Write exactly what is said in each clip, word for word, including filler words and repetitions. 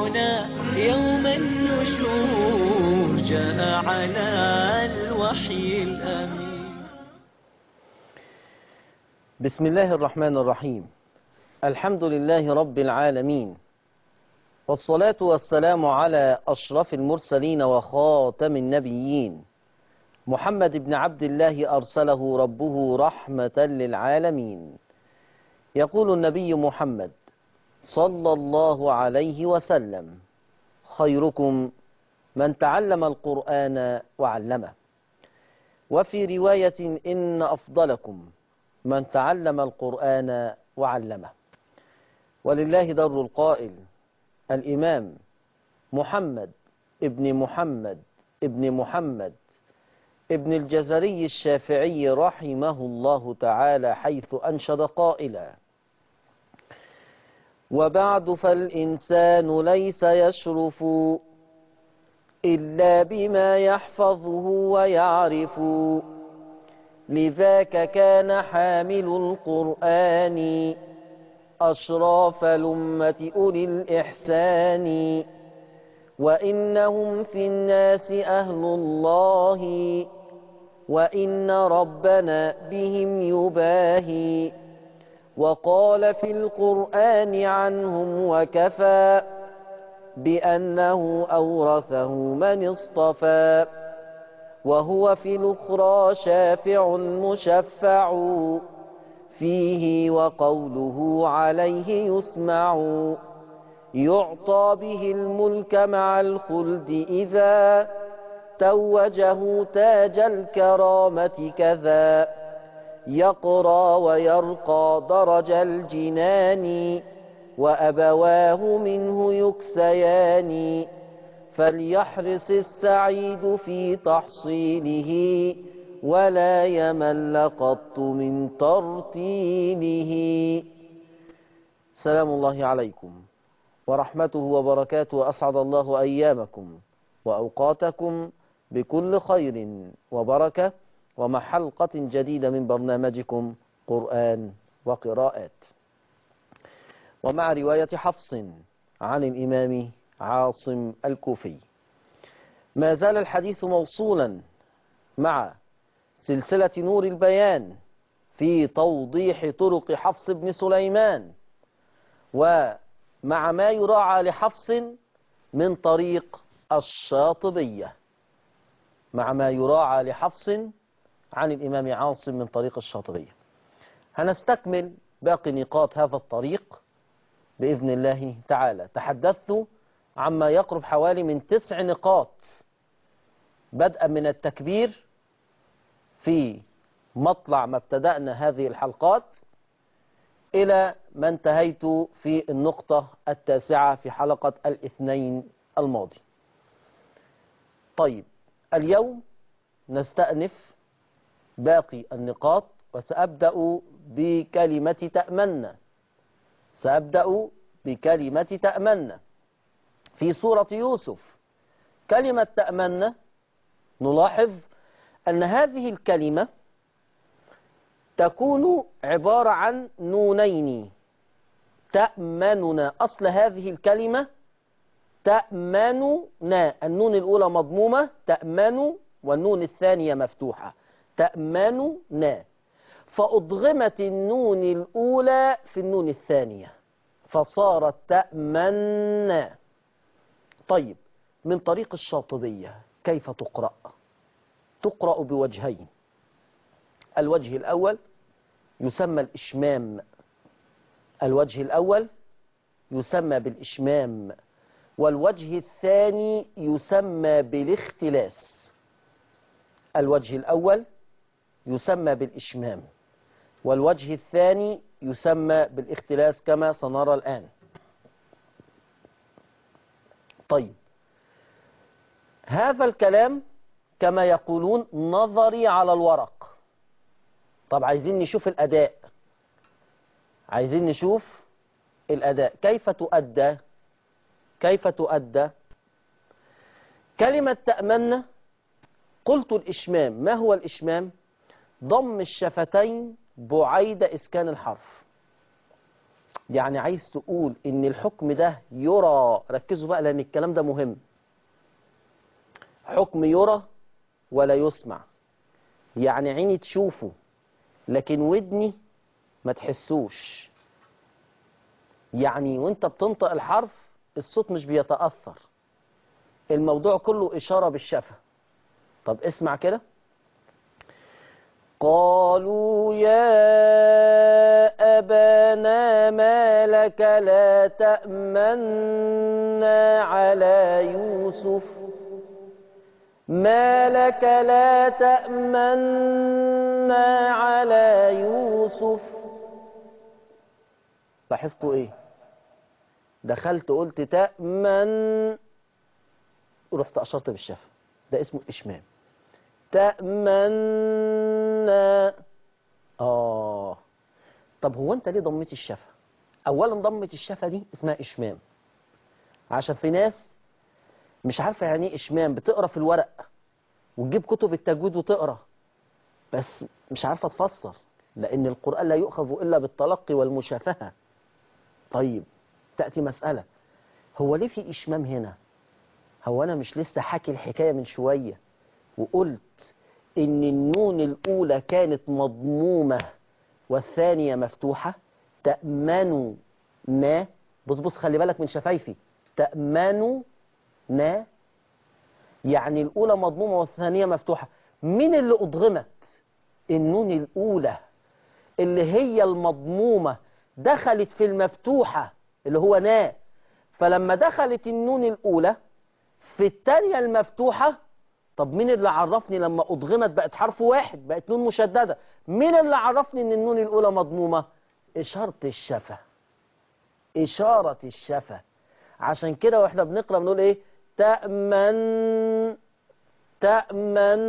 ربنا يوم النشور جاء على الوحي الأمين. بسم الله الرحمن الرحيم. الحمد لله رب العالمين، والصلاة والسلام على أشرف المرسلين وخاتم النبيين، محمد بن عبد الله أرسله ربه رحمة للعالمين. يقول النبي محمد صلى الله عليه وسلم: خيركم من تعلم القرآن وعلمه. وفي رواية: إن أفضلكم من تعلم القرآن وعلمه. ولله در القائل الإمام محمد ابن محمد ابن محمد ابن الجزري الشافعي رحمه الله تعالى، حيث أنشد قائلا: وبعد فالإنسان ليس يشرف إلا بما يحفظه ويعرف، لذاك كان حامل القرآن أشراف الأمة أولي الإحسان، وإنهم في الناس أهل الله، وإن ربنا بهم يباهي. وقال في القرآن عنهم وكفى بأنه أورثه من اصطفى، وهو في الأخرى شافع مشفع فيه، وقوله عليه يسمع. يعطى به الملك مع الخلد إذا توجه تاج الكرامة كذا، يقرى ويرقى درج الجنان، وأبواه منه يكسيان. فليحرص السعيد في تحصيله، ولا يمل قط من ترتيله. سلام الله عليكم ورحمته وبركاته، أسعد الله أيامكم وأوقاتكم بكل خير وبركة، ومع حلقة جديدة من برنامجكم قرآن وقراءات، ومع رواية حفص عن الإمام عاصم الكوفي. ما زال الحديث موصولا مع سلسلة نور البيان في توضيح طرق حفص بن سليمان، ومع ما يراعى لحفص من طريق الشاطبية، مع ما يراعى لحفص عن الإمام عاصم من طريق الشاطبية. هنستكمل باقي نقاط هذا الطريق بإذن الله تعالى. تحدثت عما يقرب حوالي من تسع نقاط، بدءا من التكبير في مطلع ما ابتدأنا هذه الحلقات، إلى ما انتهيت في النقطة التاسعة في حلقة الاثنين الماضي. طيب، اليوم نستأنف باقي النقاط، وسأبدأ بكلمة تأمنا. سأبدأ بكلمة تأمنا في سورة يوسف. كلمة تأمنا نلاحظ أن هذه الكلمة تكون عبارة عن نونين. تأمننا، أصل هذه الكلمة تأمننا، النون الأولى مضمومة تأمن، والنون الثانية مفتوحة تأمننا، فأضغمت النون الأولى في النون الثانية فصارت تأمنا. طيب، من طريق الشاطبية كيف تقرأ؟ تقرأ بوجهين. الوجه الأول يسمى الإشمام، الوجه الأول يسمى بالإشمام، والوجه الثاني يسمى بالاختلاس. الوجه الأول يسمى بالإشمام، والوجه الثاني يسمى بالاختلاس كما سنرى الآن. طيب، هذا الكلام كما يقولون نظري على الورق. طب عايزين نشوف الأداء، عايزين نشوف الأداء كيف تؤدى. كيف تؤدى كلمة تأمن؟ قلت الإشمام. ما هو الإشمام؟ ضم الشفتين بعيد إسكان الحرف. يعني عايز تقول ان الحكم ده يرى، ركزوا بقى لان الكلام ده مهم، حكم يرى ولا يسمع، يعني عيني تشوفه لكن ودني ما تحسوش. يعني وانت بتنطق الحرف الصوت مش بيتأثر، الموضوع كله إشارة بالشفة. طب اسمع كده، قالوا يا أبانا ما لك لا تأمنا على يوسف، ما لك لا تأمنا على يوسف. لاحظتوا ايه؟ دخلت قلت تأمن، ورحت أشرت بالشفة، ده اسمه إشمام. تأمنا. آه طب هو أنت ليه ضميت الشفة؟ أولا ضمة الشفة دي اسمها إشمام، عشان في ناس مش عارفة يعني إيه إشمام، بتقرأ في الورق وتجيب كتب التجويد وتقرأ بس مش عارفة تفسر، لأن القرآن لا يؤخذ إلا بالتلقي والمشافهة. طيب تأتي مسألة، هو ليه في إشمام هنا؟ هو أنا مش لسه حاكي الحكاية من شوية وقلت إن النون الأولى كانت مضمومة والثانية مفتوحة؟ تأمنوا نا، بص بص خلي بالك من شفايفي، تأمنوا نا، يعني الأولى مضمومة والثانية مفتوحة. مين اللي أضغمت؟ النون الأولى اللي هي المضمومة دخلت في المفتوحة اللي هو نا، فلما دخلت النون الأولى في الثانية المفتوحة، طب مين اللي عرفني لما أضغمت بقت حرف واحد بقت نون مشددة؟ مين اللي عرفني إن النون الأولى مضمومة؟ إشارة الشفة، إشارة الشفة. عشان كده وإحنا بنقرأ بنقول إيه؟ تأمن، تأمن.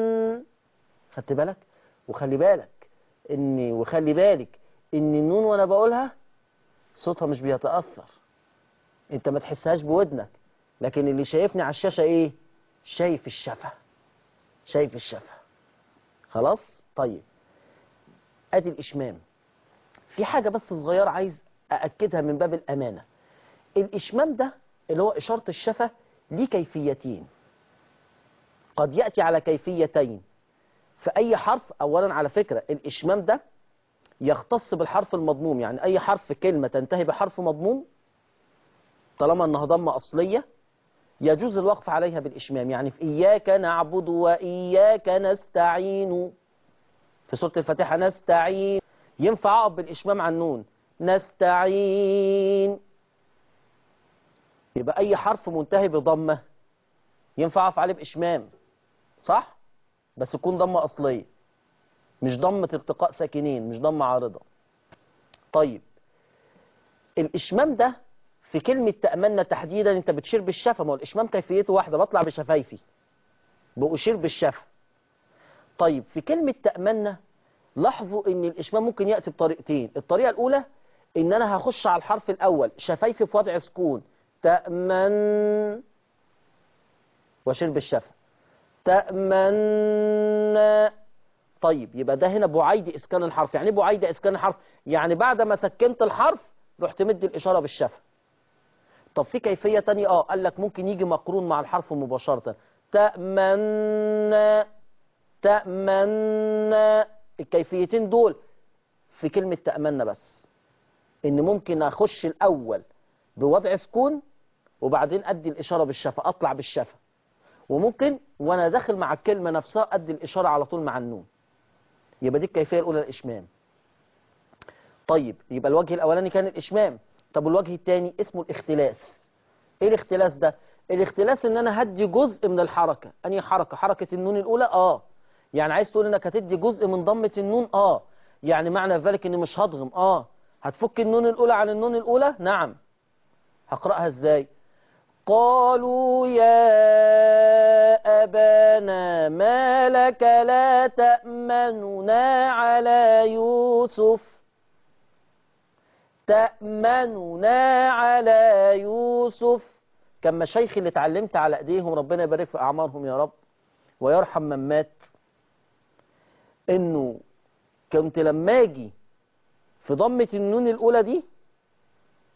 خدت بالك؟ وخلي بالك إن وخلي بالك إن النون وأنا بقولها صوتها مش بيتأثر، أنت ما تحسهاش بودنك، لكن اللي شايفني على الشاشة إيه؟ شايف الشفة، شايف الشفة. خلاص؟ طيب ادي الاشمام. في حاجة بس صغيرة عايز أأكدها من باب الأمانة، الإشمام ده اللي هو إشارة الشفة ليه كيفيتين، قد يأتي على كيفيتين في أي حرف. أولا على فكرة الإشمام ده يختص بالحرف المضموم، يعني أي حرف في كلمة تنتهي بحرف مضموم طالما أنها ضمة أصلية يجوز الوقف عليها بالإشمام. يعني في إياك نعبد وإياك نستعين، في سورة الفاتحة نستعين، ينفع أقف بالإشمام عن النون نستعين. يبقى أي حرف منتهي بضمة ينفع أقف عليه بإشمام، صح؟ بس تكون ضمة أصلية، مش ضمة التقاء ساكنين، مش ضمة عارضة. طيب الإشمام ده في كلمة تأمنا تحديدا أنت بتشير بالشفة، ما هو الإشمام كيفيته واحدة، بطلع بشفايفي بأشير بالشفة. طيب في كلمة تأمنا لاحظوا ان الاشمام ممكن يأتي بطريقتين، الطريقة الاولى ان انا هخش على الحرف الاول شفايفي في وضع سكون تأمن واشير بالشفة تأمن. طيب يبقى ده هنا بعيد اسكان الحرف. يعني ايه بعيد اسكان الحرف؟ يعني بعد ما سكنت الحرف رحت مدي الاشارة بالشفة. طب في كيفية تانية اه قال لك ممكن يجي مقرون مع الحرف مباشرة تأمن، تأمن. الكيفيتين دول في كلمة تأمنا بس، ان ممكن اخش الاول بوضع سكون وبعدين ادي الاشارة بالشفة اطلع بالشفة، وممكن وانا داخل مع الكلمة نفسها ادي الاشارة على طول مع النون. يبقى دي الكيفية الاولى الاشمام. طيب يبقى الوجه الاولاني كان الاشمام. طب الوجه الثاني اسمه الاختلاس. ايه الاختلاس ده؟ الاختلاس ان انا هدي جزء من الحركة. انهي حركة؟ حركة النون الاولى. اه يعني عايز تقول انك هتدي جزء من ضمة النون. اه يعني معنى ذلك اني مش هضغم. اه هتفك النون الاولى عن النون الاولى. نعم. هقرأها ازاي؟ قالوا يا أبانا ما لك لا تأمننا على يوسف، تأمننا على يوسف. كان مشايخي اللي اتعلمت على ايديهم ربنا يبارك في اعمارهم يا رب ويرحم من مات، انه كنت لما اجي في ضمة النون الاولى دي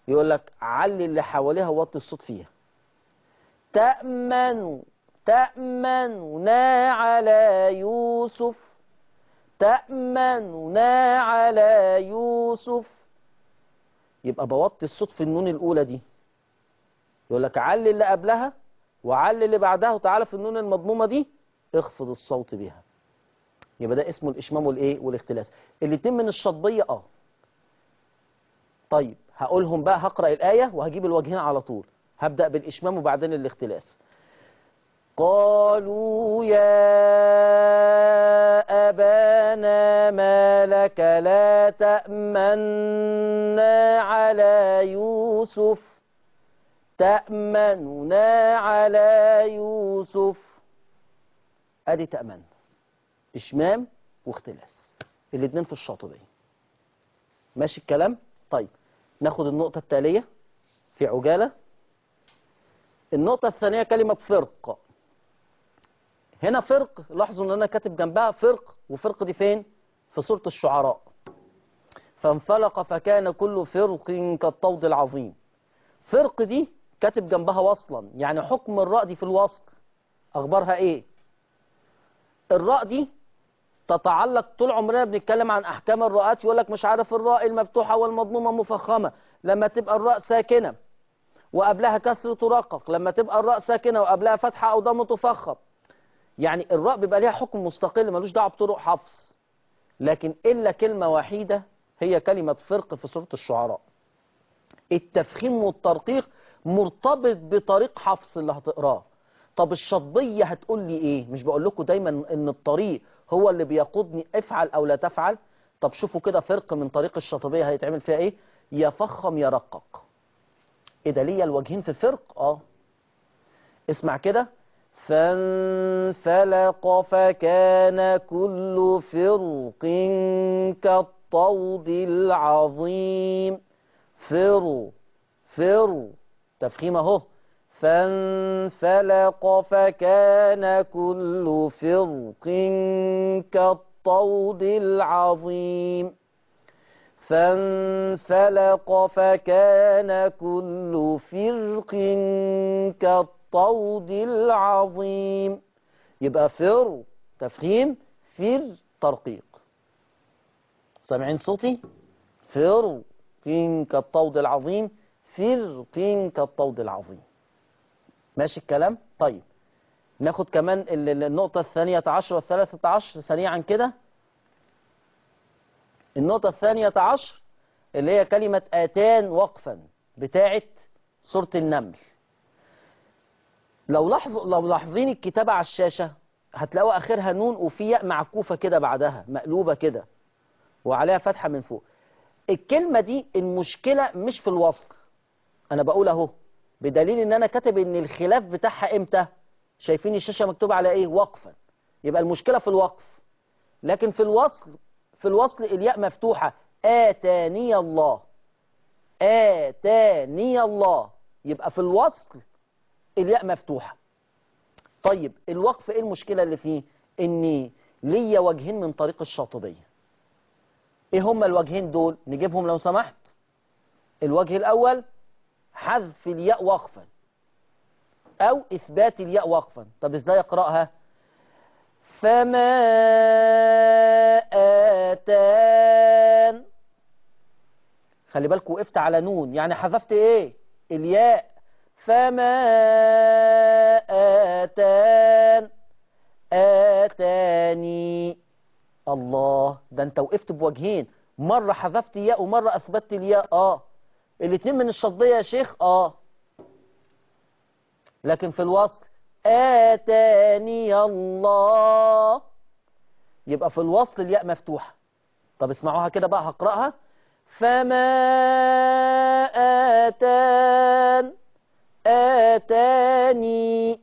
يقول لك علي اللي حواليها ووطي الصوت فيها. تأمن تأمننا على يوسف، تأمننا على يوسف. يبقى بوطي الصوت في النون الأولى دي. يقول لك علي اللي قبلها وعلي اللي بعدها، وتعالى في النون المضمومة دي اخفض الصوت بها. يبقى ده اسمه الإشمام والإيه والاختلاس. الاتنين من الشطبية اه. طيب هقولهم بقى، هقرأ الآية وهجيب الوجهين على طول. هبدأ بالإشمام وبعدين الاختلاس. قالوا يا أبانا ما لك لا تأمنا على يوسف، تأمننا على يوسف. أدي تأمن، إشمام واختلاس، الاتنين في الشاطبية. ماشي الكلام؟ طيب ناخد النقطة التالية في عجالة. النقطة الثانية كلمة فرق. هنا فرق، لاحظوا ان انا كاتب جنبها فرق، وفرق دي فين؟ في سورة الشعراء. فانفلق فكان كل فرق كالطود العظيم. فرق دي كاتب جنبها وصلا، يعني حكم الراء دي في الوصل اخبارها ايه؟ الراء دي تتعلق، طول عمرنا بنتكلم عن احكام الراءات، يقول لك مش عارف الراء المفتوحة والمضمومة مفخمة لما تبقى الراء ساكنة وقبلها كسر ترقق، لما تبقى الراء ساكنة وقبلها فتحة او ضم تفخم. يعني الراء بيبقى ليها حكم مستقل ملوش دعوه بطرق حفظ. لكن الا كلمه وحيده هي كلمه فرق في سوره الشعراء. التفخيم والترقيق مرتبط بطريق حفص اللي هتقراه. طب الشطبيه هتقول لي ايه؟ مش بقول لكم دايما ان الطريق هو اللي بيقودني افعل او لا تفعل؟ طب شوفوا كده فرق من طريق الشطبيه هيتعمل فيها ايه؟ يفخم يرقق. ايه ده؟ ليا الوجهين في فرق؟ اه اسمع كده. فانفلق فكان كل فرق كالطود العظيم. فر فر تفخيم اهو. فانفلق فكان كل فرق كالطود العظيم. فانفلق فكان كل فرق كالطود العظيم. يبقى فر تفخيم، فر ترقيق. سامعين صوتي؟ فر كالطود العظيم، فر كالطود العظيم. ماشي الكلام؟ طيب ناخد كمان النقطة الثانية عشر والثالثة عشر سريعا كده. النقطة الثانية عشر اللي هي كلمة آتان وقفا بتاعت سورة النمل. لو لاحظوا لو لاحظين الكتابة على الشاشة هتلاقوا آخرها نون وفي ياء معكوفة كده بعدها مقلوبة كده وعليها فتحة من فوق. الكلمة دي المشكلة مش في الوصل، أنا بقول أهو بدليل إن أنا كاتب إن الخلاف بتاعها إمتى؟ شايفين الشاشة مكتوب على إيه؟ وقفا. يبقى المشكلة في الوقف. لكن في الوصل في الوصل الياء مفتوحة. آتاني الله، آتاني الله. يبقى في الوصل الياء مفتوحة. طيب الوقف ايه المشكلة اللي فيه؟ اني ليا وجهين من طريق الشاطبية. ايه هما الوجهين دول؟ نجيبهم لو سمحت. الوجه الاول حذف الياء وقفا او اثبات الياء وقفا. طب ازاي اقرأها؟ فما آتان. خلي بالكوا وقفت على نون، يعني حذفت ايه؟ الياء. فما آتان آتاني. الله، ده انت وقفت بوجهين، مرة حذفت ياء ومرة اثبتت الياء. اه الاتنين من الشطبية يا شيخ. اه لكن في الوصل آتاني الله، يبقى في الوصل الياء مفتوحة. طب اسمعوها كده بقى، هقرأها. فما آتان آتاني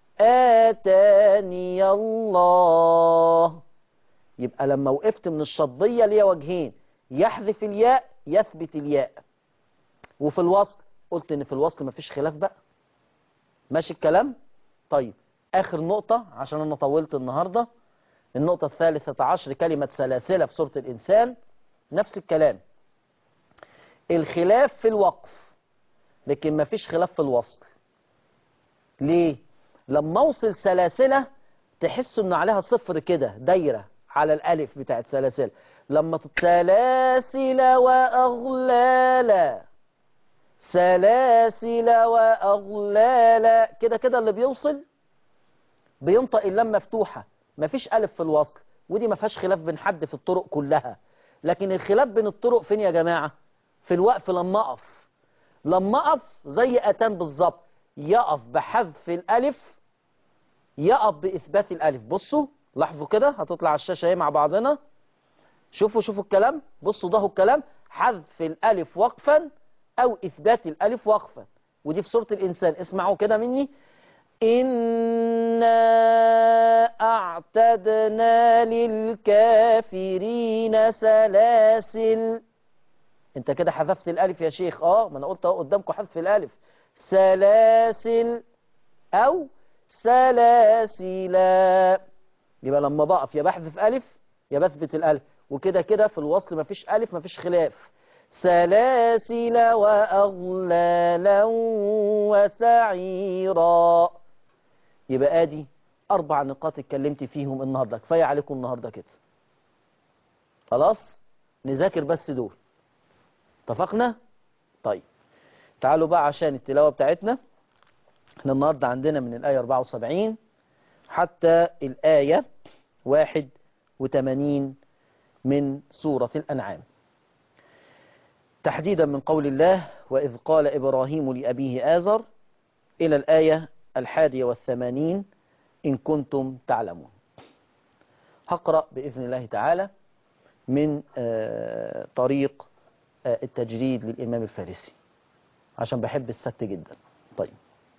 آتاني الله. يبقى لما وقفت من الشطبية ليا وجهين، يحذف الياء يثبت الياء. وفي الوصل قلت ان في الوصل مفيش خلاف بقى. ماشي الكلام؟ طيب آخر نقطة عشان أنا طولت النهاردة. النقطة الثالثة عشر كلمة سلاسلة في سورة الإنسان. نفس الكلام، الخلاف في الوقف. لكن ما فيش خلاف في الوصل. ليه؟ لما اوصل سلاسلة تحس انه عليها صفر كده دايرة على الالف بتاعت سلاسل. لما سلاسل واغلالا، سلاسل واغلالا، كده كده اللي بيوصل بينطق اللام مفتوحة، مفيش الف في الوصل، ودي ما فيهاش خلاف بين حد في الطرق كلها. لكن الخلاف بين الطرق فين يا جماعة؟ في الوقف. لما اقف لما اقف زي اتان بالظبط، يقف بحذف الالف، يقف باثبات الالف. بصوا لاحظوا كده، هتطلع على الشاشة اهي مع بعضنا. شوفوا شوفوا الكلام، بصوا ده هو الكلام: حذف الالف وقفا او اثبات الالف وقفا. ودي في سورة الانسان، اسمعوا كده مني: إنا أعتدنا للكافرين سلاسل. انت كده حذفت الالف يا شيخ. اه ما انا قلت اهو قدامكم حذف الالف. سلاسل او سلاسلا. يبقى لما بقف يا بحذف الف يا بثبت الالف، وكده كده في الوصل مفيش الف مفيش خلاف. سلاسل واغلالا وسعيرا. يبقى ادي اربع نقاط اتكلمت فيهم النهارده، كفايه عليكم النهارده كده. خلاص نذاكر بس دول، اتفقنا؟ طيب تعالوا بقى عشان التلاوه بتاعتنا. احنا النهارده عندنا من الايه أربعة وسبعين حتى الايه واحد وثمانين من سوره الانعام، تحديدا من قول الله: واذ قال ابراهيم لابيه آزر، الى الايه الحادية والثمانين إن كنتم تعلمون. هقرأ بإذن الله تعالى من آه طريق آه التجريد للإمام الفارسي عشان بحب السكت جدا. طيب.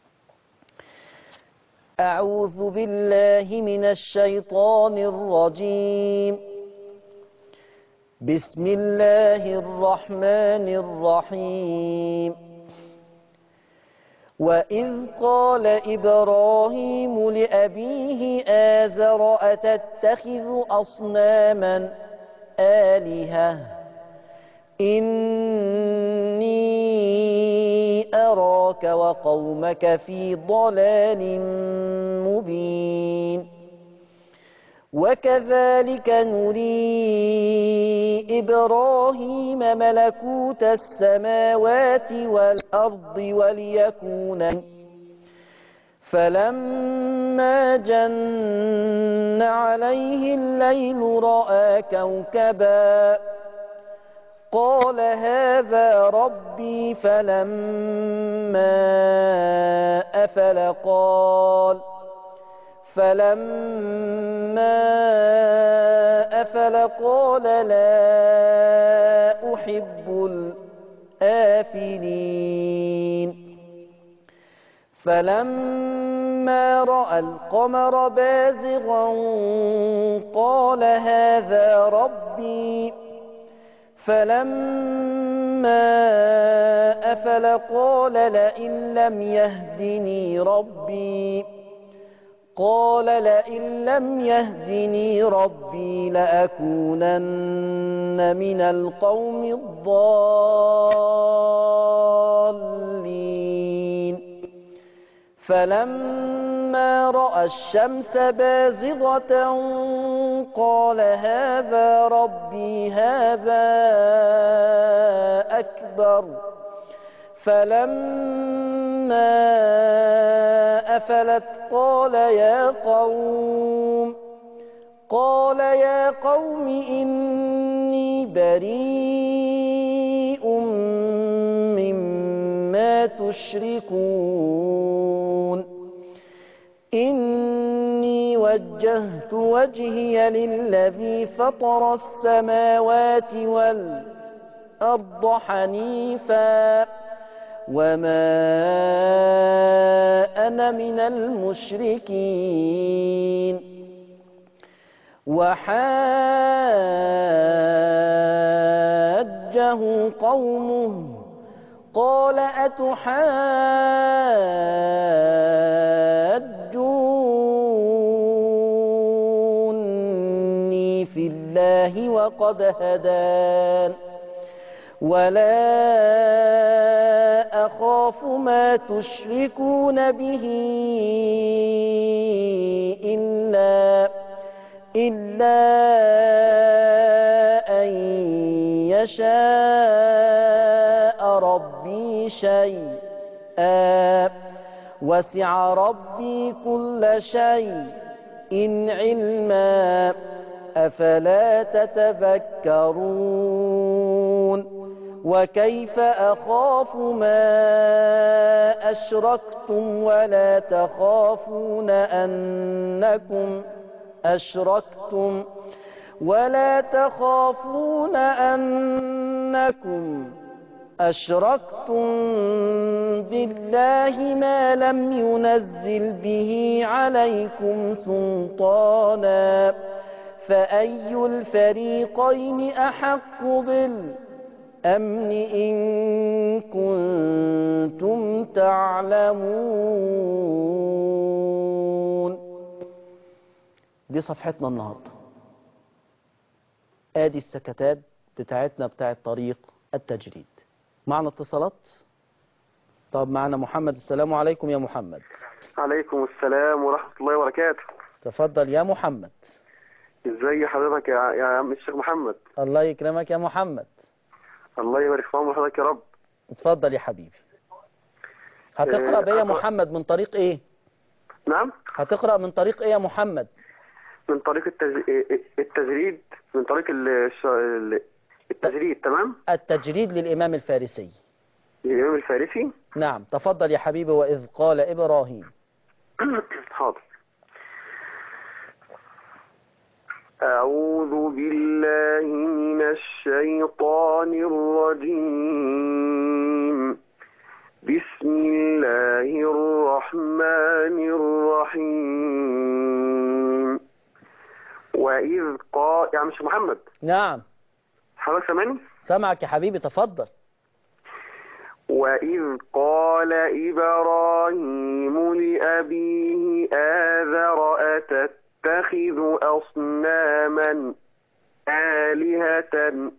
أعوذ بالله من الشيطان الرجيم. بسم الله الرحمن الرحيم. وإذ قال إبراهيم لأبيه آزر أتتخذ أصناما آلهة إني أراك وقومك في ضلال مبين وكذلك نري إبراهيم ملكوت السماوات والأرض وليكون فلما جن عليه الليل رأى كوكبا قال هذا ربي فلما أفل قال فلما أفل قال لا أحب الآفلين فلما رأى القمر بازغا قال هذا ربي فلما أفل قال لئن لم يهدني ربي قال لئن لم يهدني ربي لأكونن من القوم الضالين فلما رأى الشمس بازغة قال هذا ربي هذا أكبر فلما أفلت قال يا قوم قال يا قوم إني بريء مما تشركون إني وجهت وجهي للذي فطر السماوات والأرض حنيفا وما أنا من المشركين وحاجه قومه قال أتحاجوني في الله وقد هدان ولا أخاف ما تشركون به إلا إلا أن يشاء ربي شيئا وسع ربي كل شيء إن علما أفلا تتذكرون وكيف أخاف ما أشركتم ولا تخافون أنكم أشركتم ولا تخافون أنكم أشركتم بالله ما لم ينزل به عليكم سلطانا فأي الفريقين أحق بالأمن إن كنتم تعلمون. دي صفحتنا النهاردة. آدي السكتات بتاعتنا بتاعت طريق التجريد. معنا اتصالات؟ طب معنا محمد. السلام عليكم يا محمد. عليكم السلام ورحمة الله وبركاته. تفضل يا محمد. ازاي حضرتك يا يا عم الشيخ محمد؟ الله يكرمك يا محمد. الله يبارك في عمر حضرتك يا رب. اتفضل يا حبيبي. هتقرأ بيا أقرأ. محمد من طريق ايه؟ نعم؟ هتقرأ من طريق ايه يا محمد؟ من طريق التج... التجريد من طريق الش... التجريد. تمام؟ التجريد للإمام الفارسي. الإمام الفارسي. نعم تفضل يا حبيبي. وإذ قال إبراهيم. حاضر. أعوذ بالله من الشيطان الرجيم. بسم الله الرحمن الرحيم. وإذ قال يا مش محمد. نعم حضرتك سامعني؟ سامعك يا حبيبي تفضل. وإذ قال إبراهيم لأبيه آذر أتتخذ أصناما آلهة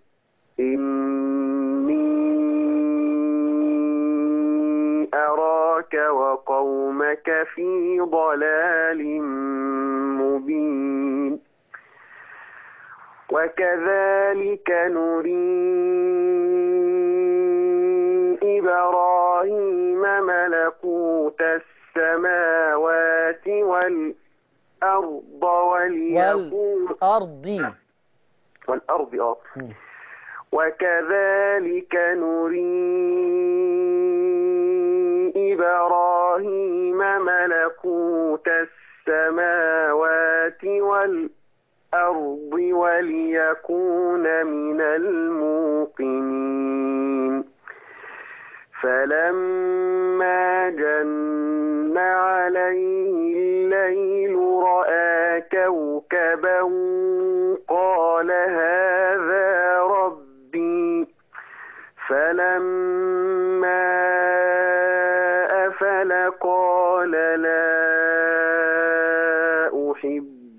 إني أراك وقومك في ضلال مبين. وكذلك نري إبراهيم ملكوت السماوات والأرض وليكون والأرض والأرض آه وكذلك نري إبراهيم ملكوت السماوات والأرض وليكون من الموقنين. فلما جن عليه الليل رأى كوكبا قال هذا ربي. فلما أفل قال لا أحب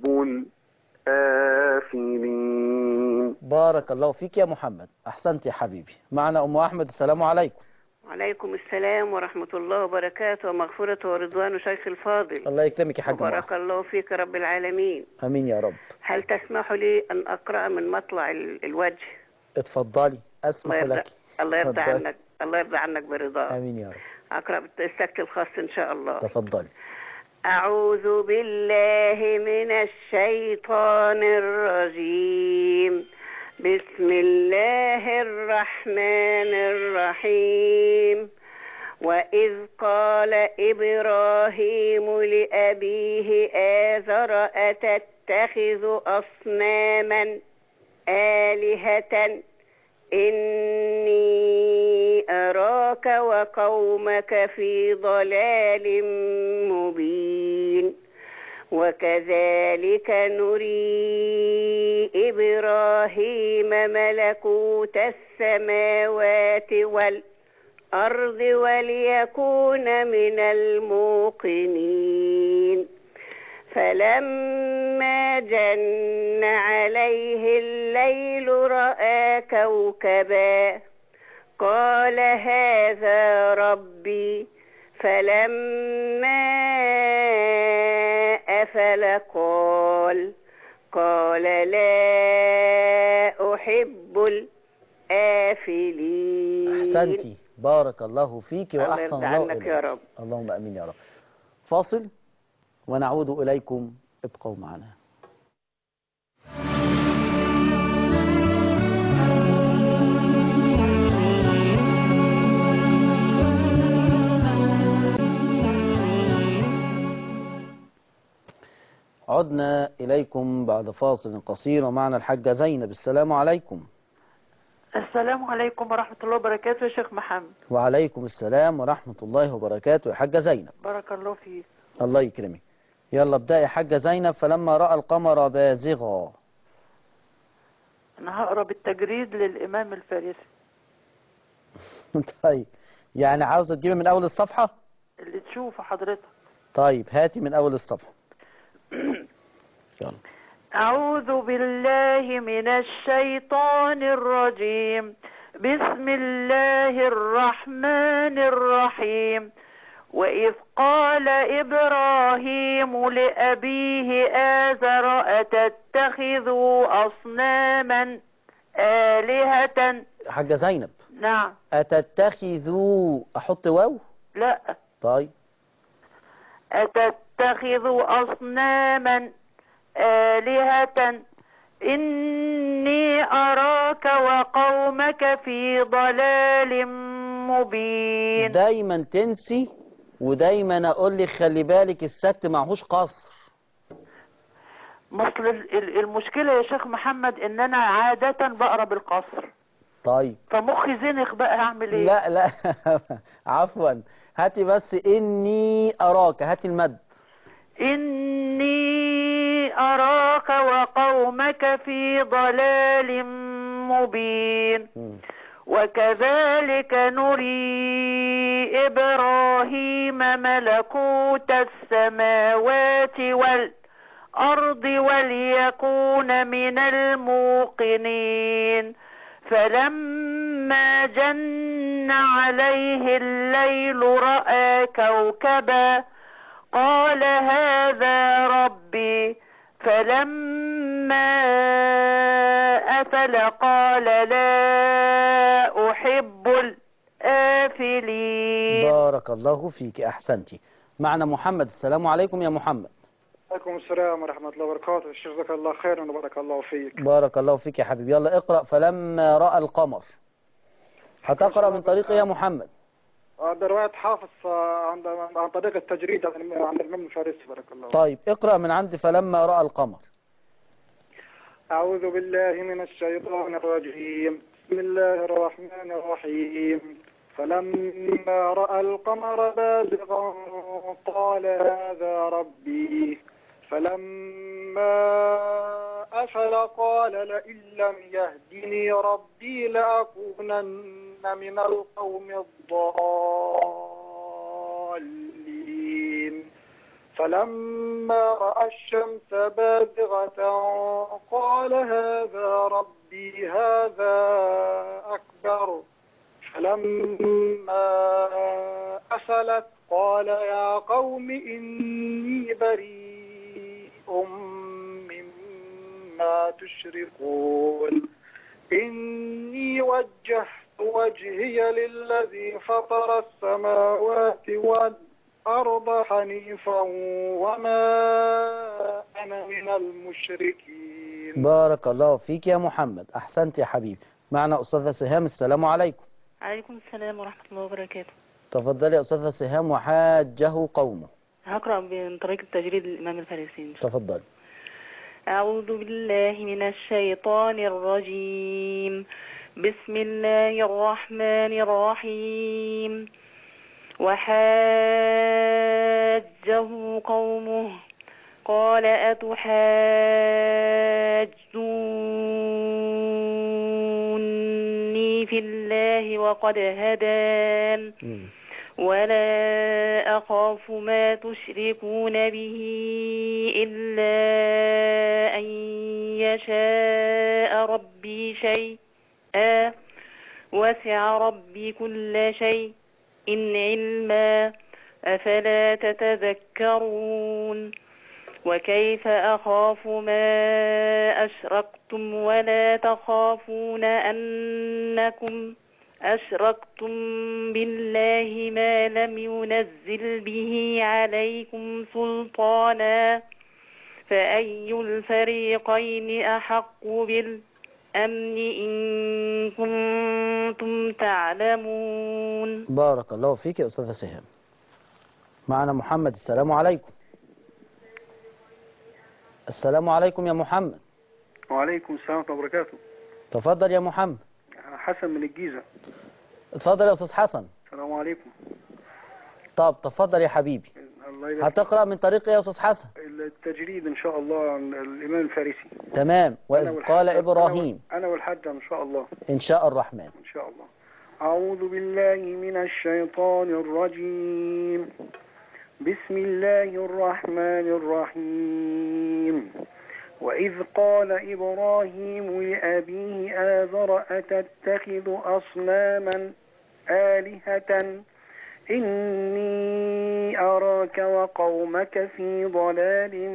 الآفلين. بارك الله فيك يا محمد. أحسنت يا حبيبي. معنا أم أحمد. السلام عليكم. وعليكم السلام ورحمة الله وبركاته ومغفرة ورضوان شيخ الفاضل. الله يكرمك يا حاج. بارك الله فيك رب العالمين. امين يا رب. هل تسمح لي ان اقرأ من مطلع ال- الوجه؟ اتفضلي اسمح الله يرضى لك. الله يرضى اتفضلي. عنك الله يرضى عنك برضاه. امين يا رب. اقرأ بالسكت الخاص ان شاء الله. تفضلي. أعوذ بالله من الشيطان الرجيم. بسم الله الرحمن الرحيم. وإذ قال إبراهيم لأبيه آزر أتتخذ أصناما آلهة إني أراك وقومك في ضلال مبين. وكذلك نري إبراهيم ملكوت السماوات والأرض وليكون من الموقنين. فلما جن عليه الليل رأى كوكبا قال هذا ربي فلما أفل قال قال لا أحب الآفلين. أحسنتي، بارك الله فيك وأحسن الله الله يرضى عنك إليك. يا رب. اللهم أمين يا رب. فاصل ونعود إليكم، ابقوا معنا. عدنا إليكم بعد فاصل قصير ومعنا الحاجة زينب. السلام عليكم. السلام عليكم ورحمة الله وبركاته يا شيخ محمد. وعليكم السلام ورحمة الله وبركاته يا حاجة زينب. بارك الله فيك. الله يكرمك. يلا ابدأي يا حاجة زينب. فلما رأى القمر بازغا. أنا هقرأ بالتجريد للإمام الفارسي. طيب يعني عاوزة تجيبي من أول الصفحة؟ اللي تشوفه حضرتك. طيب هاتي من أول الصفحة. يلا. أعوذ بالله من الشيطان الرجيم. بسم الله الرحمن الرحيم. وإذ قال إبراهيم لأبيه آزر أتتخذ أصناما آلهة. حاجة زينب. نعم. أتتخذوا أحط واو؟ لا. طيب. أتتخذ أصناما آلهة إني أراك وقومك في ضلال مبين. دايما تنسي ودايما أقول لك خلي بالك السكت معهوش قصر. مصل المشكلة يا شيخ محمد إن أنا عادة بقرا بالقصر. طيب. فمخي زنخ بقى، هعمل إيه؟ لا لا عفوا، هاتي بس إني أراك، هاتي المد. إني أراك وقومك في ضلال مبين. م. وكذلك نري إبراهيم ملكوت السماوات والأرض وليكون من الموقنين. فلما جن عليه الليل رأى كوكبا قال هذا ربي فلما أفل قال لا أحب الآفلين. بارك الله فيك، أحسنتي. معنا محمد. السلام عليكم يا محمد. عليكم السلام ورحمة الله وبركاته. جزاك الله خيرا وبارك الله فيك. بارك الله فيك يا حبيبي. يلا اقرأ فلما رأى القمر. هتقرأ من طريق يا محمد؟ هذا رواية حافظ عن عن طريق التجريد عن الإمام الفارسي. بارك الله. طيب اقرأ من عند فلما رأى القمر. أعوذ بالله من الشيطان الرجيم. بسم الله الرحمن الرحيم. فلما رأى القمر بازغا قال هذا ربي فلما أفل قال لئن لم يهدني ربي لأكونن من القوم الضالين. فلما رأى الشمس بازغة قال هذا ربي هذا أكبر. فلما أفلت قال يا قوم إني بريء مما تشركون. إني وجهت وجهي للذي فطر السماوات والأرض حنيفا وما أنا من المشركين. بارك الله فيك يا محمد، أحسنت يا حبيبي. معنا أستاذة سهام. السلام عليكم. عليكم السلام ورحمة الله وبركاته. تفضلي يا أستاذة سهام. وحاجه قومه. هقرأ من طريق التجريد للإمام الفارسي. تفضلي. أعوذ بالله من الشيطان الرجيم. بسم الله الرحمن الرحيم. وحاجه قومه قال أتحاجوني في الله وقد هدان ولا أخاف ما تشركون به إلا أن يشاء ربي شيئا وسع ربي كل شيء إن علما أفلا تتذكرون وكيف أخاف ما أشركتم ولا تخافون أنكم أشركتم بالله ما لم ينزل به عليكم سلطانا فأي الفريقين أحق بالأمن إن كنتم تعلمون. بارك الله فيك يا أستاذة سهام. معنا محمد. السلام عليكم. السلام عليكم يا محمد. وعليكم السلام ورحمة الله وبركاته. تفضل يا محمد. حسن من الجيزة. اتفضل يا أستاذ حسن. السلام عليكم. طب تفضل يا حبيبي. الله يبارك. هتقرأ من طريق ايه يا أستاذ حسن؟ التجريد إن شاء الله عن الإمام الفارسي. تمام. وإذ قال إبراهيم. أنا والحاجة إن شاء الله. إن شاء الرحمن. إن شاء الله. أعوذ بالله من الشيطان الرجيم. بسم الله الرحمن الرحيم. وإذ قال إبراهيم لأبيه آزر أتتخذ أصناما آلهة إني أراك وقومك في ضلال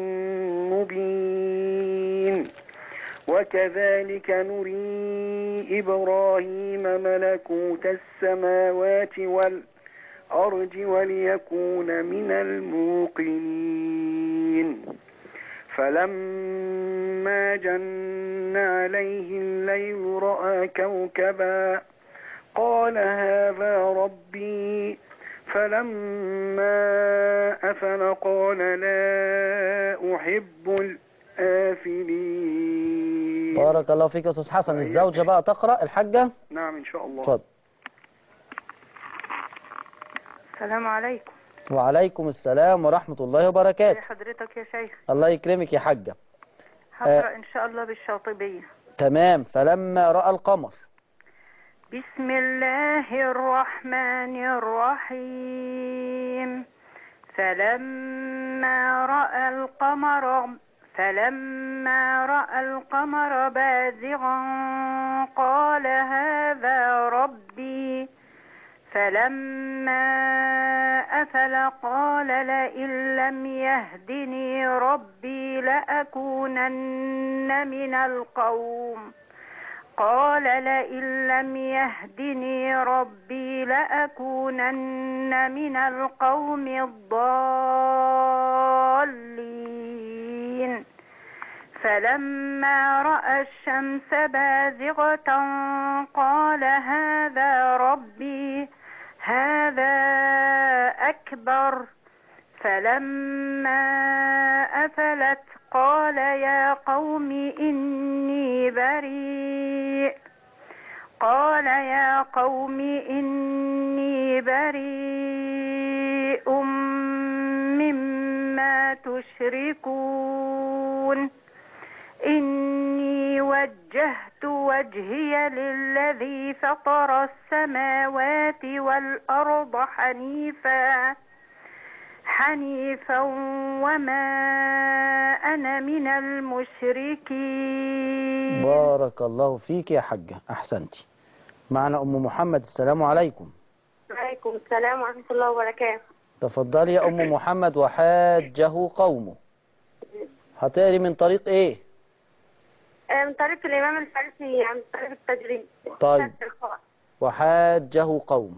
مبين وكذلك نري إبراهيم ملكوت السماوات والأرض وليكون من الموقنين فلما جن عليه الليل رأى كوكبا قال هذا ربي فلما أفل قال لا أحب الآفلين. بارك الله فيك يا أستاذ حسن. الزوجة بقى تقرأ الحاجة. نعم إن شاء الله. اتفضل. السلام عليكم. وعليكم السلام ورحمة الله وبركاته. حضرتك يا شيخ. الله يكرمك يا حاجة. هقرأ آه. إن شاء الله بالشاطبية. تمام. فلما رأى القمر. بسم الله الرحمن الرحيم. فلما رأى القمر فلما رأى القمر بازغا قال هذا ربي فلما أفل قال لئن لم يهدني ربي لأكونن من القوم قال لئن لم يهدني ربي لأكونن من القوم الضالين فلما رأى الشمس بازغة قال هذا ربي هذا أكبر فلما أفلت قال يا قوم إني بريء قال يا قوم إني بريء مما تشركون إني وجهت وجهي للذي فطر السماوات والأرض حنيفا حنيفا وما أنا من المشركين. بارك الله فيك يا حجة. أحسنتي. معنا أم محمد. السلام عليكم. وعليكم السلام ورحمة الله وبركاته. تفضلي يا أم محمد. وحاجه قومه. هتقري من طريق إيه؟ من طريق الإمام الفارسي عن طريق التجريد. طيب. وحاجه قومه.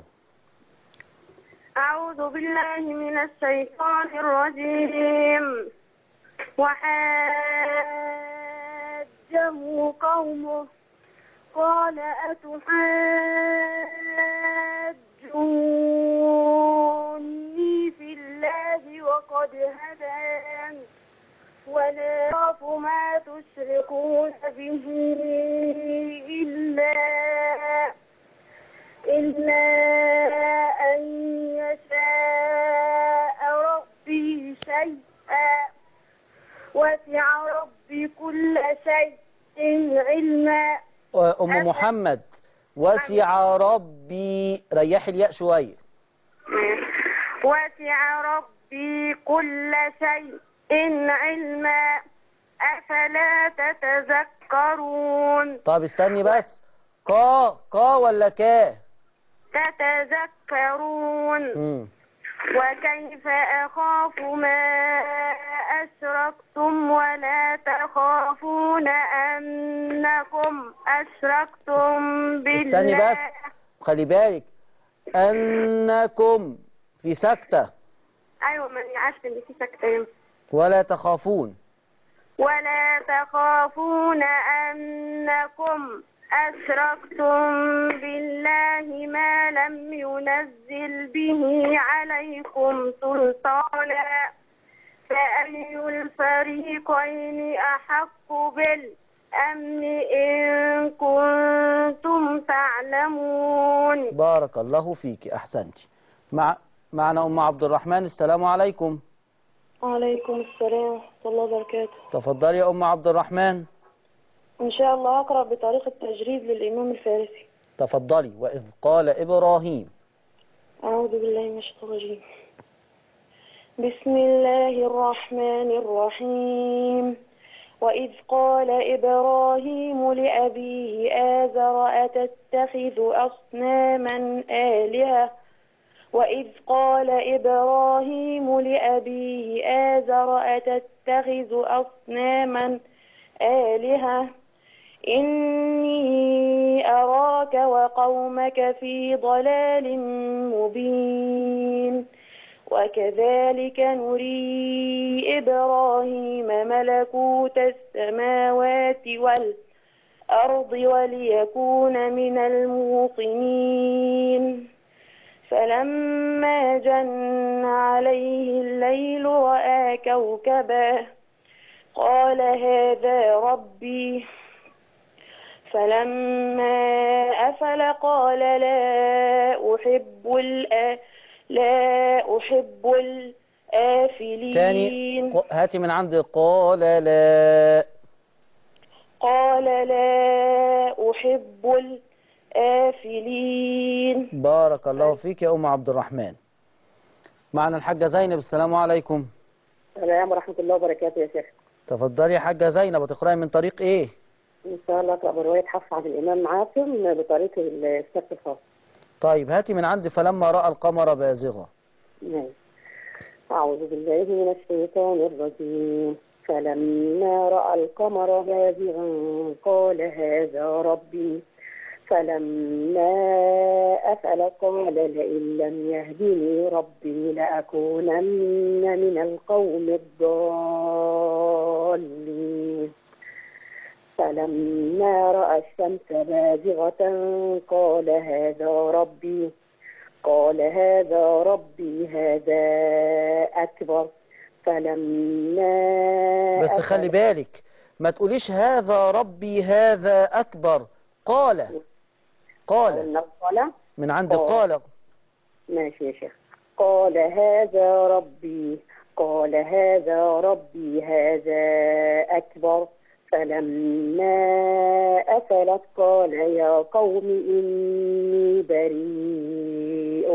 أعوذ بالله من الشيطان الرجيم. وحاجه قومه قال أتحاجوني في الله وقد هدان ولا أخاف ما تشركون به إلا إلا أن يشاء ربي شيئا وسع ربي كل شيء علما. أم محمد. وسع ربي. ريح الياء شوية. وسع ربي كل شيء علما أفلا تتذكرون. طب استني بس. قا قا ولا كا؟ تتذكرون. مم. وكيف أخاف ما أشركتم ولا تخافون أنكم أشركتم بالله. استني بس، خلي بالك، أنكم في سكتة. أيوة، ما أنا عارفة إن في سكتة. ولا تخافون. ولا تخافون أنكم أشركتم بالله ما لم ينزل به عليكم سلطانا فأي الفريقين أحق بالأمن إن كنتم تعلمون. بارك الله فيك، أحسنت. مع معنا أم عبد الرحمن. السلام عليكم. وعليكم السلام ورحمة الله وبركاته. تفضلي يا أم عبد الرحمن. إن شاء الله أقرأ بطريقة تجريد للإمام الفارسي. تفضلي. وإذ قال إبراهيم. أعوذ بالله من الشيطان الرجيم. بسم الله الرحمن الرحيم. وإذ قال إبراهيم لأبيه آزر أتتخذ أصناما آلهة وإذ قال إبراهيم لأبيه آزر أتتخذ أصناما آلهة إني أراك وقومك في ضلال مبين وكذلك نري إبراهيم ملكوت السماوات والأرض وليكون من الموقنين فلما جن عليه الليل رأى كوكبا قال هذا ربي فلما أفل قال لا أحب الآ لا أحب الآفلين. تاني هاتي من عند قال لا. قال لا أحب الآفلين. بارك الله فيك يا أم عبد الرحمن. معنا الحاجة زينب. السلام عليكم. السلام ورحمة الله وبركاته يا شيخ. تفضلي يا حاجة زينب. وتقرأي من طريق إيه؟ إن شاء الله أقرأ برواية حفص عن الإمام عاصم بطريقة السبت الخاص. طيب هاتي من عند فلما رأى القمر بازغا. نعم. أعوذ بالله من الشيطان الرجيم. فلما رأى القمر بازغا قال هذا ربي فلما أفل قال لئن لم يهدني ربي لأكونن من القوم الضالين. فلما رأى الشمس بازغة قال هذا ربي قال هذا ربي هذا أكبر فلما بس خلي بالك ما تقوليش هذا ربي هذا أكبر. قال قال من عند قال, قال. ماشي يا شيخ. قال هذا ربي قال هذا ربي هذا أكبر فلما أفلت قال يا قوم إني بريء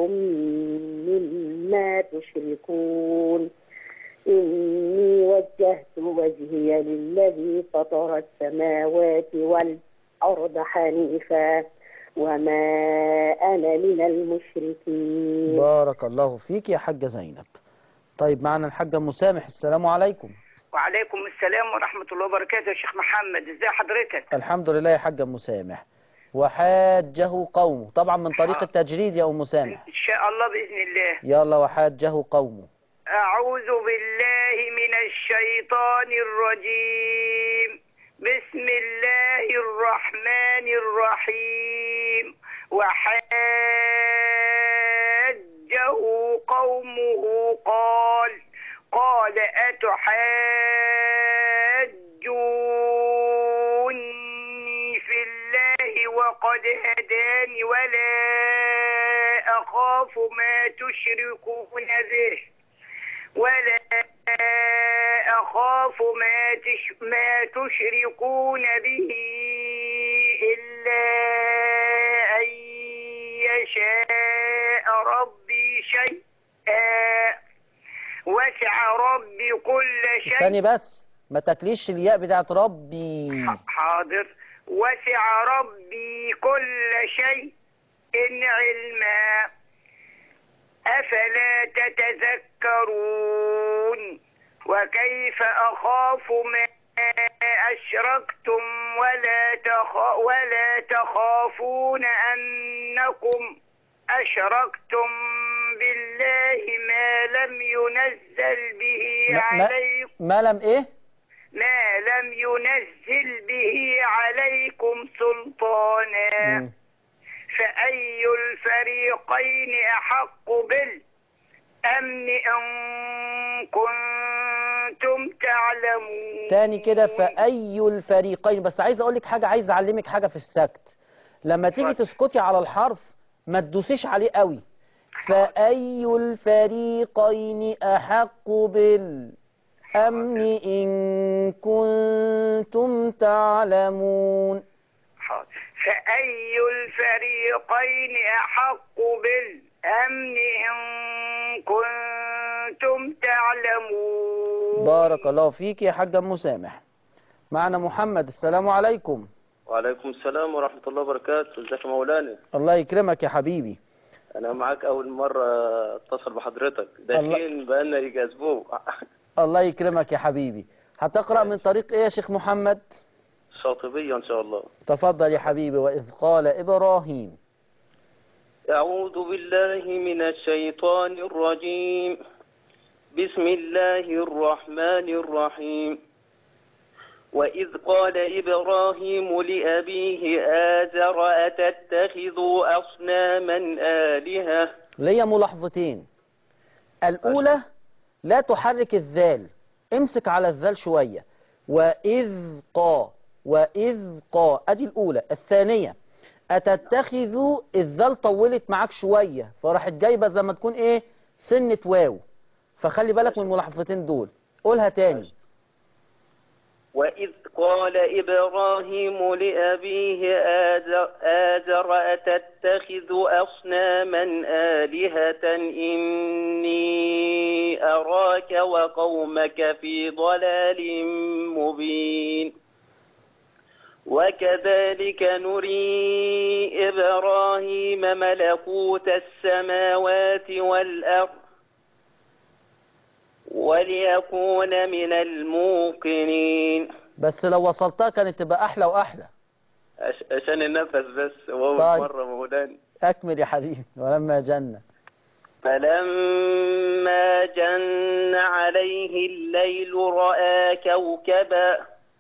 مما تشركون إني وجهت وجهي للذي فطر السماوات والأرض حنيفا وما أنا من المشركين. بارك الله فيك يا حاجة زينب. طيب معنا الحاجة مسامح. السلام عليكم. وعليكم السلام ورحمة الله وبركاته يا شيخ محمد. ازي حضرتك؟ الحمد لله يا حاجة مسامح. وحاجه قومه طبعا من طريق التجريد يا أم مسامح. إن شاء الله بإذن الله. يلا. وحاجه قومه. أعوذ بالله من الشيطان الرجيم. بسم الله الرحمن الرحيم. وحاجه قومه قال قال أتحاجوني في الله وقد هداني ولا أخاف ما تشركون به ولا أخاف ما, تش ما تشركون به إلا أن يشاء ربي شيئا وسع ربي كل شيء. استني بس ما تاكليش الياء بتاعت ربي. حاضر. وسع ربي كل شيء علما أفلا تتذكرون وكيف أخاف ما أشركتم ولا تخ... ولا تخافون أنكم أشركتم بالله ما لم ينزل به ما, عليكم ما لم إيه؟ ما لم ينزل به عليكم سلطانا م. فأي الفريقين أحق بالأمن إن كنتم تعلمون. تاني كده، فأي الفريقين. بس عايز أقول لك حاجة، عايز أعلمك حاجة في السكت. لما تيجي تسكتي على الحرف ما تدوسيش عليه قوي. فأي الفريقين أحق بالأمن إن كنتم تعلمون. فأي الفريقين أحق بالأمن إن كنتم تعلمون. بارك الله فيك يا حاج أم سامح. معنا محمد. السلام عليكم. وعليكم السلام ورحمة الله وبركاته. ازيك يا مولانا؟ الله يكرمك يا حبيبي. أنا معاك أول مرة أتصل بحضرتك، داخلين بقالنا يجي أسبوع. الله يكرمك يا حبيبي. هتقرأ من طريق إيه يا شيخ محمد؟ الشاطبية إن شاء الله. تفضل يا حبيبي. وإذ قال إبراهيم. أعوذ بالله من الشيطان الرجيم. بسم الله الرحمن الرحيم. وإذ قال إبراهيم لأبيه آزر أتتخذ أصناما آلهة. ليا ملاحظتين. الأولى لا تحرك الذال، امسك على الذال شوية. وإذ قا وإذ قا أدي الأولى. الثانية أتتخذ، الذال طولت معاك شوية فراحت جايبة زي ما تكون إيه سنة واو، فخلي بالك من الملاحظتين دول. قولها تاني. وإذ قال إبراهيم لأبيه آزر, آزر أتتخذ أصناما آلهة إني أراك وقومك في ضلال مبين. وكذلك نري إبراهيم ملكوت السماوات والأرض وليكون من الموقنين. بس لو وصلتها كانت تبقى أحلى وأحلى عشان النفس بس. وهو طيب. مرة مولانا أكمل يا حبيبي. ولما جن فلما جن عليه الليل رأى كوكبا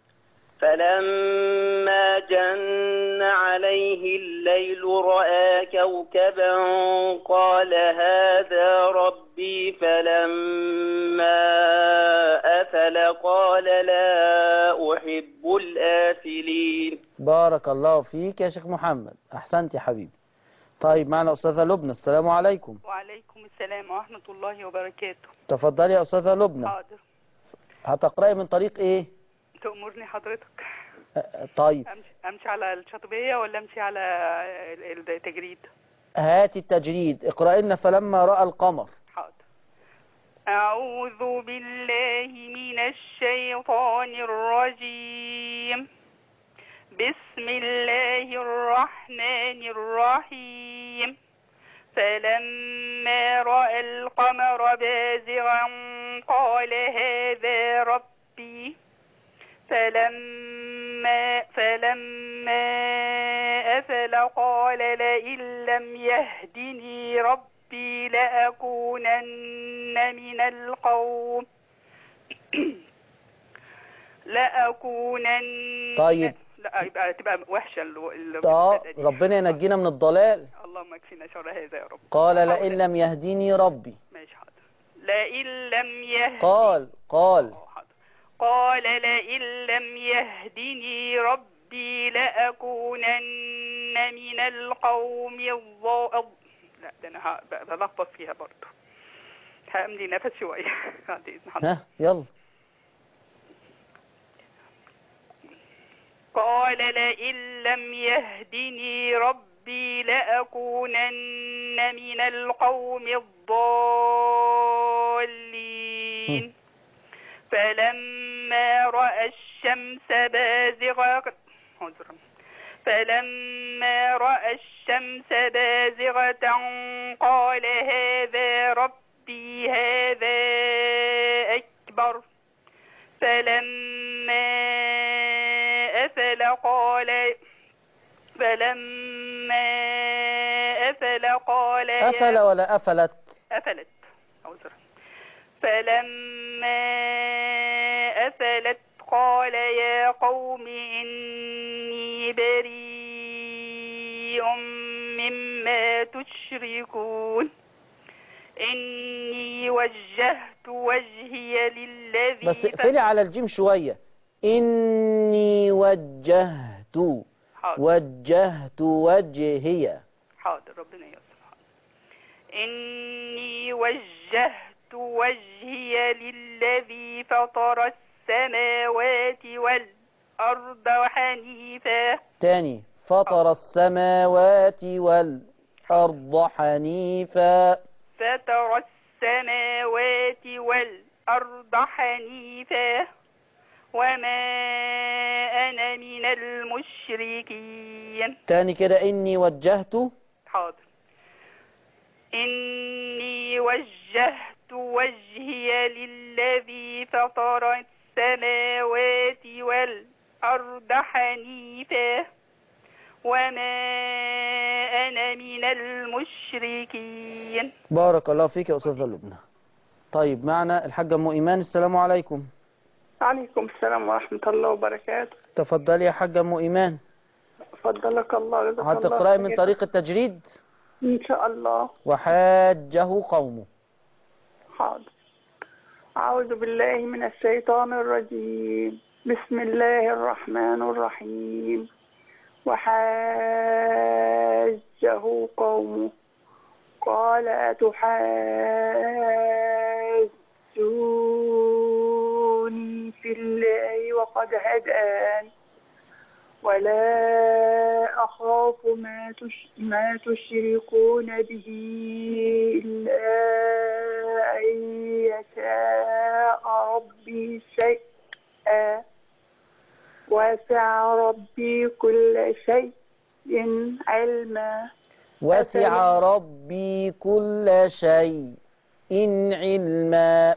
فلما جن عليه الليل رأى كوكبا قال هذا ربي فلما أفل قال لا أحب الآفلين. بارك الله فيك يا شيخ محمد. أحسنت يا حبيبي. طيب معنا أستاذة لبنى. السلام عليكم. وعليكم السلام ورحمة الله وبركاته. تفضلي يا أستاذة لبنى. حاضر. هتقرأي من طريق إيه؟ تأمرني حضرتك. طيب أمشي, أمشي على الشاطبية ولا أمشي على التجريد؟ هاتي التجريد. اقرأي لنا فلما رأى القمر. حاضر. أعوذ بالله من الشيطان الرجيم. بسم الله الرحمن الرحيم. فلما رأى القمر بازغا قال هذا ربي فلما فلما أفل قال لئن لم يهدني ربي لأكونن من القوم لأكونن. طيب لا يبقى تبقى وحشة ال طب ربنا ينجينا من الضلال. اللهم اكفينا شر هذا يا رب. قال لئن لم يهديني ربي. ماشي حاضر. لئن لم يهدني. قال قال قال لئن لم يهدني ربي لأكونن من القوم الضال. لا ده انا بلخبط فيها برضه. هأملي نفس شوية. ها يلا. قال لئن لم يهدني ربي لأكونن من القوم الضالين. فلما رأى الشمس بازغة فلما رأى الشمس بازغة قال هذا ربي هذا أكبر فلما أفل قال فلما أفل قال أفل ولا أفلت؟ أفلت أوزر. فلما أفلت قال يا قوم إني بريء مما تشركون إني وجهت وجهي للذي بس اقفلي على الجيم شوية. إني وجهت حاضر. وجهت وجهي. حاضر ربنا يسر. إني وجهت وجهي للذي فطر السماوات والأرض حنيفا. تاني فطر السماوات والأرض حنيفا. فطر السماوات والأرض حنيفا وما أنا من المشركين. تاني كده إني وجهت. حاضر. إني وجهت وجهي للذي فطر السماوات والأرض حنيفا وما أنا من المشركين. بارك الله فيك يا أستاذة لبنى. طيب معنا الحاجة أم إيمان. السلام عليكم. عليكم السلام ورحمة الله وبركاته. تفضلي يا حاجة أم إيمان. فضلك الله رضاك الله. هتقرأي من طريق التجريد إن شاء الله. وحاجه قومه. حاضر. أعوذ بالله من الشيطان الرجيم. بسم الله الرحمن الرحيم. وحاجه قومه قال أتحاجوني في الله وقد هدان ولا أخاف ما تش ما تشركون به إلا أن يشاء ربي شيئا وسع ربي كل شيء علما. وسع ربي كل شيء علما.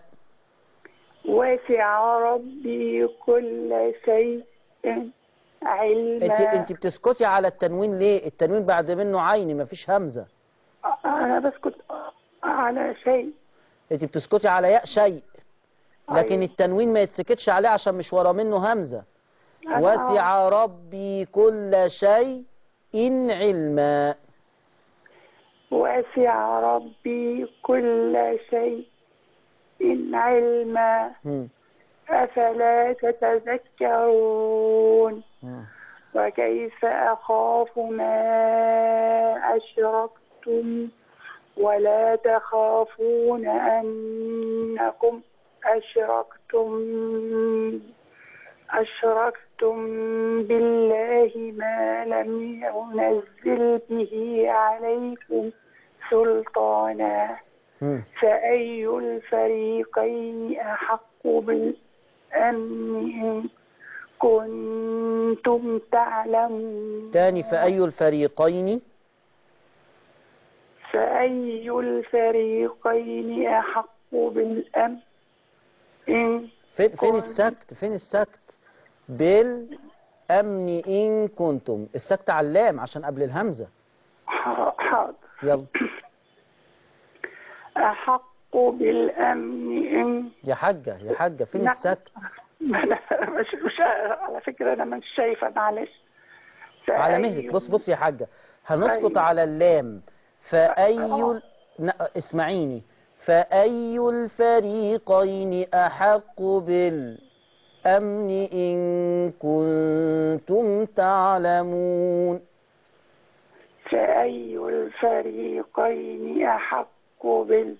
وسع ربي كل شيء علما. انت انت بتسكتي على التنوين ليه؟ التنوين بعد منه عين مفيش همزة. انا بسكت على شيء. انت بتسكتي على ياء شيء لكن أيوة. التنوين ما يتسكتش عليه عشان مش ورا منه همزة. وسع ربي كل شيء علما. وسع ربي كل شيء علما. م. أفلا تتذكرون. م. وكيف أخاف ما أشركتم ولا تخافون أنكم أشركتم أشركتم بالله ما لم ينزل به عليكم سلطانا فأي الفريقين أحق بالأمن إن كنتم تعلمون. تاني فأي الفريقين فأي الفريقين أحق بالأمن إن فين, فين السكت فين السكت بالأمن إن كنتم. السكت على اللام عشان قبل الهمزة. حاضر. يلا. أحق بالأمن إن. يا حاجة يا حاجة فين نعم. السكت؟ مش مش على فكرة أنا مش شايفة معلش. على مهلك. بص بص يا حاجة هنسقط على اللام. فأي ال... اسمعيني. فأي الفريقين أحق بالأمن إن كنتم تعلمون. فأي الفريقين أحق بالأمن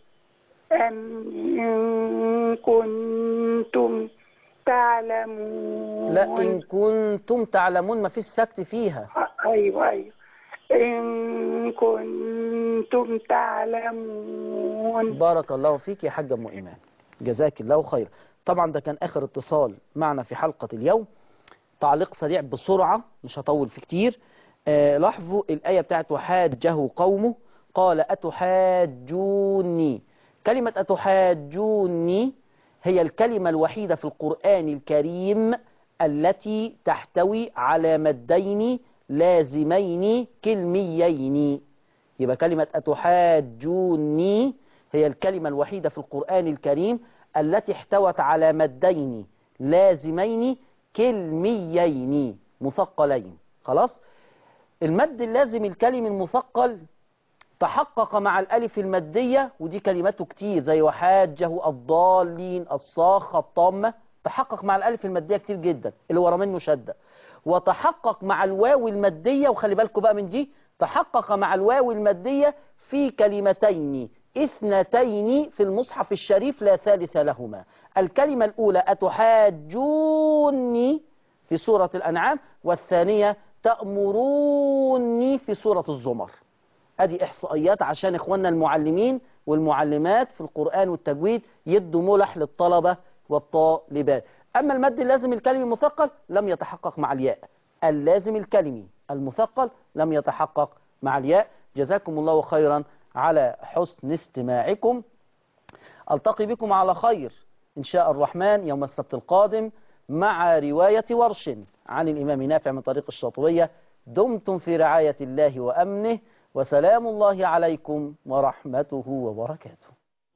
إن كنتم تعلمون. لا إن كنتم تعلمون ما فيش سكت فيها. أيوة أيوة إن كنتم تعلمون. بارك الله فيك يا حاجة أم إيمان. جزاك الله خير. طبعا ده كان آخر اتصال معنا في حلقة اليوم. تعليق سريع بسرعة مش هطول فيه كتير. آه لاحظوا الآية بتاعت وحاجه قومه قال أتحاجوني. كلمة أتحاجوني هي الكلمة الوحيدة في القرآن الكريم التي تحتوي على مدين لازمين كلميين. يبقى كلمة أتحاجوني هي الكلمة الوحيدة في القرآن الكريم التي احتوت على مدين لازمين كلميين مثقلين. خلاص، المد اللازم الكلمي المثقل تحقق مع الألف المادية، ودي كلماته كتير زي وحاجه، الضالين، الصاخة، الطامة، تحقق مع الألف المادية كتير جدا اللي ورا منه شدة. وتحقق مع الواو المادية، وخلي بالكم بقى من دي، تحقق مع الواو المادية في كلمتين اثنتين في المصحف الشريف لا ثالث لهما. الكلمة الأولى أتحاجوني في سورة الأنعام، والثانية تأمروني في سورة الزمر. ادي احصائيات عشان اخواننا المعلمين والمعلمات في القرآن والتجويد يدوا ملح للطلبة والطالبات. اما المد اللازم الكلمي المثقل لم يتحقق مع الياء، اللازم الكلمي المثقل لم يتحقق مع الياء. جزاكم الله خيرا على حسن استماعكم. التقي بكم على خير ان شاء الرحمن يوم السبت القادم مع رواية ورش عن الامام نافع من طريق الشاطبية. دمتم في رعاية الله وامنه، وسلام الله عليكم ورحمته وبركاته.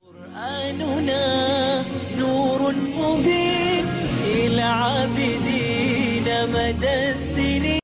قرآننا نور مبين إلى عابدين مدى السنين.